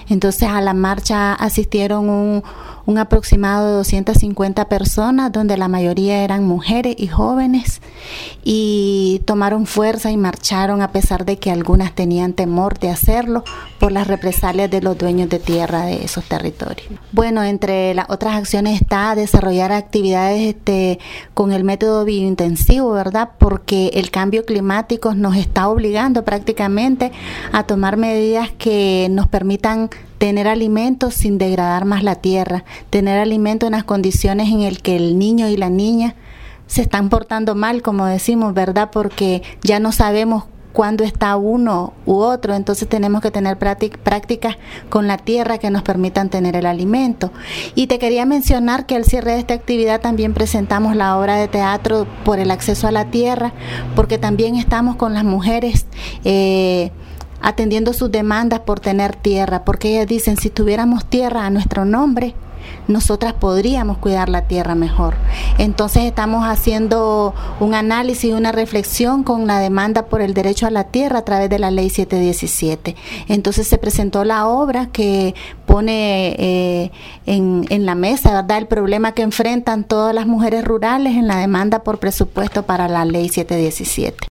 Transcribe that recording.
Entonces a la marcha asistieron un aproximado de 250 personas, donde la mayoría eran mujeres y jóvenes, y tomaron fuerza y marcharon a pesar de que algunas tenían temor de hacerlo por las represalias de los dueños de tierra de esos territorios. Bueno, entre las otras acciones está desarrollar actividades con el método biointensivo, ¿verdad? Porque el cambio climático nos está obligando prácticamente a tomar medidas que nos permitan tener alimentos sin degradar más la tierra, tener alimentos en las condiciones en el que el niño y la niña se están portando mal, como decimos, ¿verdad? Porque ya no sabemos cuándo está uno u otro, entonces tenemos que tener prácticas con la tierra que nos permitan tener el alimento. Y te quería mencionar que al cierre de esta actividad también presentamos la obra de teatro por el acceso a la tierra, porque también estamos con las mujeres atendiendo sus demandas por tener tierra, porque ellas dicen, si tuviéramos tierra a nuestro nombre, nosotras podríamos cuidar la tierra mejor. Entonces estamos haciendo un análisis y una reflexión con la demanda por el derecho a la tierra a través de la ley 717. Entonces se presentó la obra que pone en la mesa, ¿verdad?, el problema que enfrentan todas las mujeres rurales en la demanda por presupuesto para la ley 717.